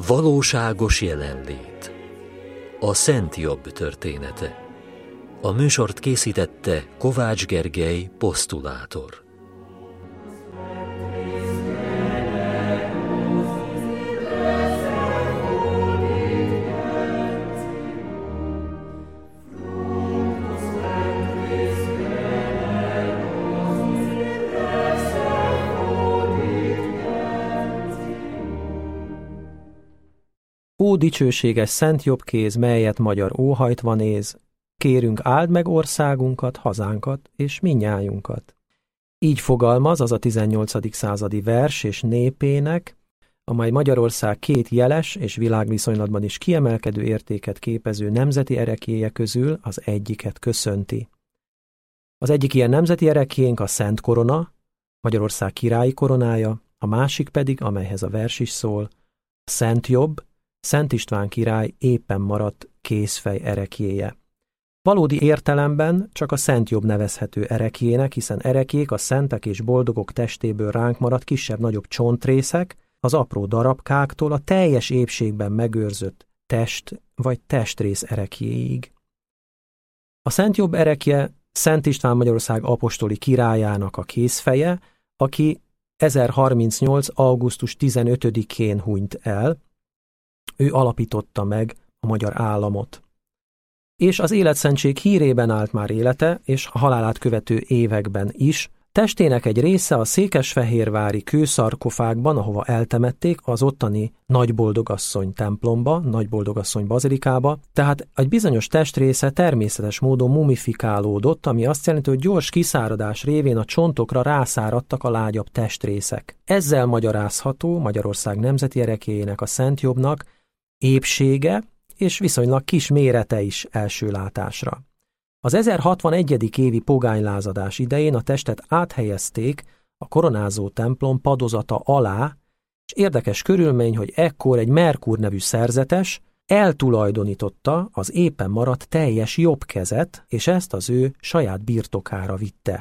Valóságos jelenlét. A Szent Jobb története. A műsort készítette Kovács Gergely, posztulátor. Ó, dicsőséges Szent Jobbkéz, melyet magyar óhajtva néz, kérünk, áld meg országunkat, hazánkat és mindnyájunkat. Így fogalmaz az a 18. századi vers és népének, amely Magyarország két jeles és világviszonylatban is kiemelkedő értéket képező nemzeti ereklyéje közül az egyiket köszönti. Az egyik ilyen nemzeti ereklyénk a Szent Korona, Magyarország királyi koronája, a másik pedig, amelyhez a vers is szól, a Szent Jobb, Szent István király éppen maradt kézfej ereklyéje. Valódi értelemben csak a Szent Jobb nevezhető ereklyének, hiszen ereklyék a szentek és boldogok testéből ránk maradt kisebb-nagyobb csontrészek, az apró darabkáktól a teljes épségben megőrzött test vagy testrész ereklyéig. A Szent Jobb ereklye Szent István Magyarország apostoli királyának a kézfeje, aki 1038. augusztus 15-én hunyt el. Ő alapította meg a magyar államot. És az életszentség hírében állt már élete, és a halálát követő években is. Testének egy része a székesfehérvári kőszarkofágban, ahova eltemették, az ottani Nagyboldogasszony templomba, Nagyboldogasszony bazilikába, tehát egy bizonyos testrésze természetes módon mumifikálódott, ami azt jelenti, hogy gyors kiszáradás révén a csontokra rászáradtak a lágyabb testrészek. Ezzel magyarázható Magyarország nemzeti ereklyéjének, a Szent Jobbnak épsége és viszonylag kis mérete is első látásra. Az 1061. évi pogánylázadás idején a testet áthelyezték a koronázó templom padozata alá, és érdekes körülmény, hogy ekkor egy Merkur nevű szerzetes eltulajdonította az éppen maradt teljes jobb kezet, és ezt az ő saját birtokára vitte.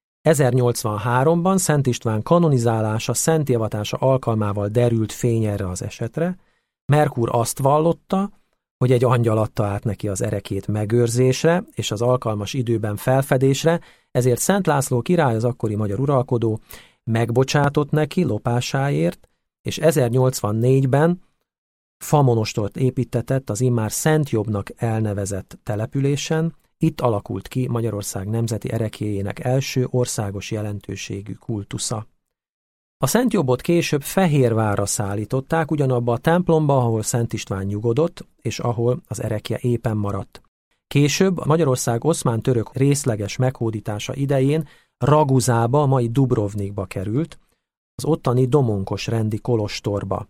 1083-ban Szent István kanonizálása, szentélvatása alkalmával derült fény erre az esetre. Merkur azt vallotta, hogy egy angyal adta át neki az ereklyét megőrzésre és az alkalmas időben felfedésre, ezért Szent László király, az akkori magyar uralkodó, megbocsátott neki lopásáért, és 1084-ben famonostort építtetett az immár Szent Jobbnak elnevezett településen. Itt alakult ki Magyarország nemzeti ereklyéjének első országos jelentőségű kultusza. A Szent Jobbot később Fehérvárra szállították, ugyanabba a templomba, ahol Szent István nyugodott, és ahol az ereklye éppen maradt. Később a Magyarország oszmán-török részleges meghódítása idején Raguzába, a mai Dubrovnikba került, az ottani Domonkos rendi kolostorba.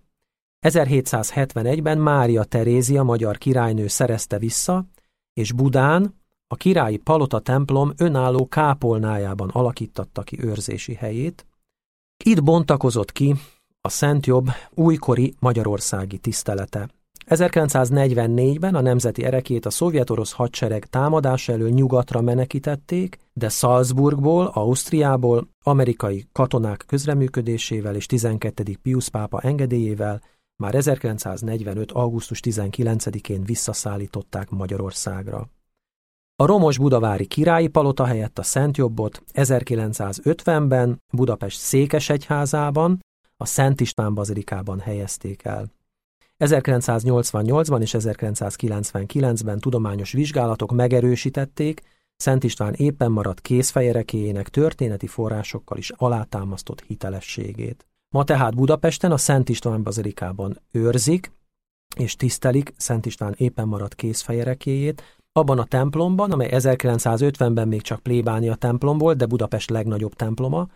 1771-ben Mária Terézia magyar királynő szerezte vissza, és Budán a királyi palota templom önálló kápolnájában alakíttatta ki őrzési helyét. Itt bontakozott ki a Szent Jobb újkori magyarországi tisztelete. 1944-ben a nemzeti ereklyét a szovjet-orosz hadsereg támadása elől nyugatra menekítették, de Salzburgból, Ausztriából, amerikai katonák közreműködésével és 12. Piusz pápa engedélyével már 1945. augusztus 19-én visszaszállították Magyarországra. A romos budavári királyi palota helyett a Szent Jobbot 1950-ben Budapest székesegyházában, a Szent István bazilikában helyezték el. 1988-ban és 1999-ben tudományos vizsgálatok megerősítették Szent István éppen maradt kézfej ereklyéjének történeti forrásokkal is alátámasztott hitelességét. Ma tehát Budapesten a Szent István bazilikában őrzik és tisztelik Szent István éppen maradt kézfej ereklyéjét, abban a templomban, amely 1950-ben még csak plébánia templom volt, de Budapest legnagyobb temploma,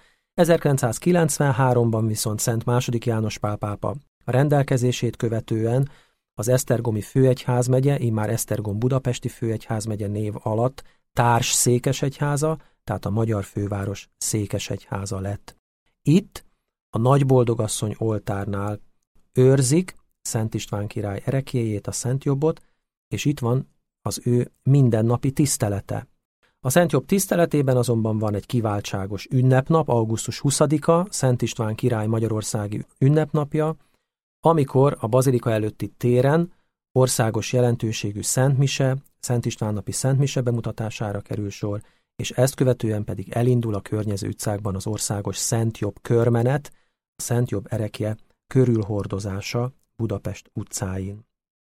1993-ban viszont Szent II. János Pál pápa a rendelkezését követően az esztergomi főegyházmegye, immár Esztergom budapesti főegyházmegye név alatt társ székesegyháza, tehát a magyar főváros székesegyháza lett. Itt a Nagyboldogasszony oltárnál őrzik Szent István király ereklyéjét, a Szent Jobbot, és itt van az ő mindennapi tisztelete. A Szent Jobb tiszteletében azonban van egy kiváltságos ünnepnap, augusztus 20-a, Szent István király magyarországi ünnepnapja, amikor a bazilika előtti téren országos jelentőségű szentmise, Szent István napi szentmise bemutatására kerül sor, és ezt követően pedig elindul a környező utcákban az országos Szent Jobb körmenet, a Szent Jobb erekje körülhordozása Budapest utcáin.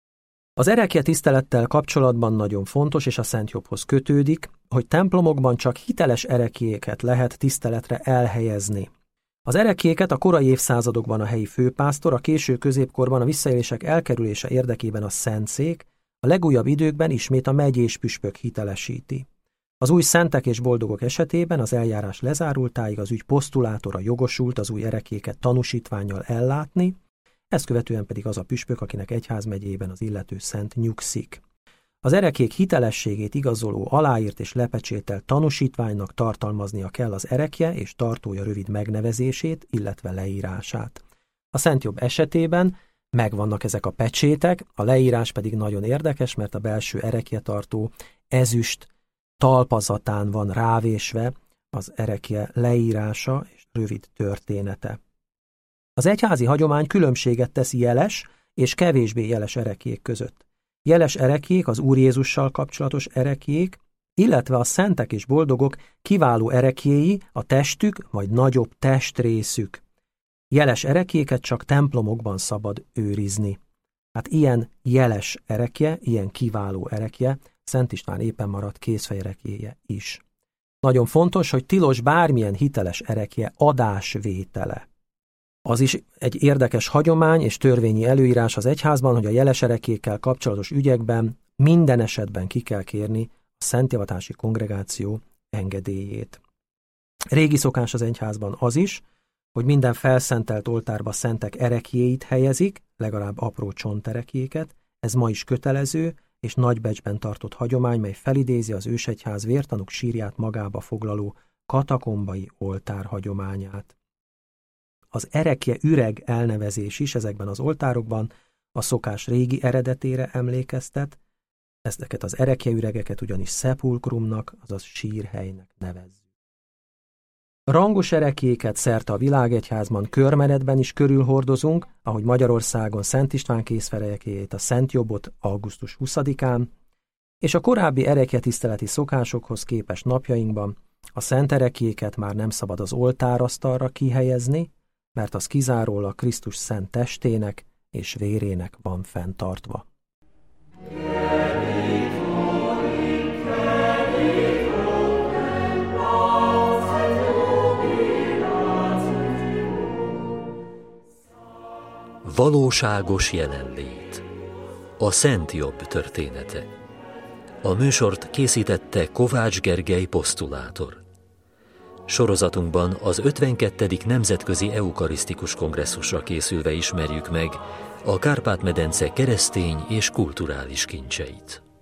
Az erekje tisztelettel kapcsolatban nagyon fontos, és a Szent Jobbhoz kötődik, hogy templomokban csak hiteles ereklyéket lehet tiszteletre elhelyezni. Az ereklyéket a korai évszázadokban a helyi főpásztor, a késő középkorban a visszaélések elkerülése érdekében a szentszék, a legújabb időkben ismét a megyés püspök hitelesíti. Az új szentek és boldogok esetében az eljárás lezárultáig az ügy posztulátora jogosult az új ereklyéket tanúsítvánnyal ellátni, ezt követően pedig az a püspök, akinek egyházmegyében az illető szent nyugszik. Az ereklyék hitelességét igazoló aláírt és lepecsételt tanúsítványnak tartalmaznia kell az erekje és tartója rövid megnevezését, illetve leírását. A Szent Jobb esetében megvannak ezek a pecsétek, a leírás pedig nagyon érdekes, mert a belső erekjetartó ezüst talpazatán van rávésve az erekje leírása és rövid története. Az egyházi hagyomány különbséget tesz jeles és kevésbé jeles ereklyék között. Jeles ereklyék az Úr Jézussal kapcsolatos ereklyék, illetve a szentek és boldogok kiváló ereklyéi a testük vagy nagyobb testrészük. Jeles ereklyéket csak templomokban szabad őrizni. Hát ilyen jeles erekje, ilyen kiváló erekje Szent István éppen maradt kézfejereklyéje is. Nagyon fontos, hogy tilos bármilyen hiteles erekje adásvétele. Az is egy érdekes hagyomány és törvényi előírás az egyházban, hogy a jeles ereklyékkel kapcsolatos ügyekben minden esetben ki kell kérni a szentjavatási kongregáció engedélyét. Régi szokás az egyházban az is, hogy minden felszentelt oltárba szentek ereklyéit helyezik, legalább apró csontereklyéket, ez ma is kötelező és nagy becsben tartott hagyomány, mely felidézi az ősegyház vértanúk sírját magába foglaló katakombai oltár hagyományát. Az erekje üreg elnevezés is ezekben az oltárokban a szokás régi eredetére emlékeztet, ezeket az erekje üregeket ugyanis szepulkrumnak, azaz sírhelynek nevezzük. Rangos ereklyéket szerte a világegyházban körmenetben is körülhordozunk, ahogy Magyarországon Szent István kézfejereklyéjét, a Szent Jobbot augusztus 20-án, és a korábbi ereklyetiszteleti szokásokhoz képest napjainkban a szent ereklyéket már nem szabad az oltárasztalra kihelyezni, mert az kizárólag Krisztus szent testének és vérének van fenntartva. Valóságos jelenlét. A Szent Jobb története. A műsort készítette Kovács Gergely posztulátor. Sorozatunkban az 52. Nemzetközi Eukarisztikus Kongresszusra készülve ismerjük meg a Kárpát-medence keresztény és kulturális kincseit.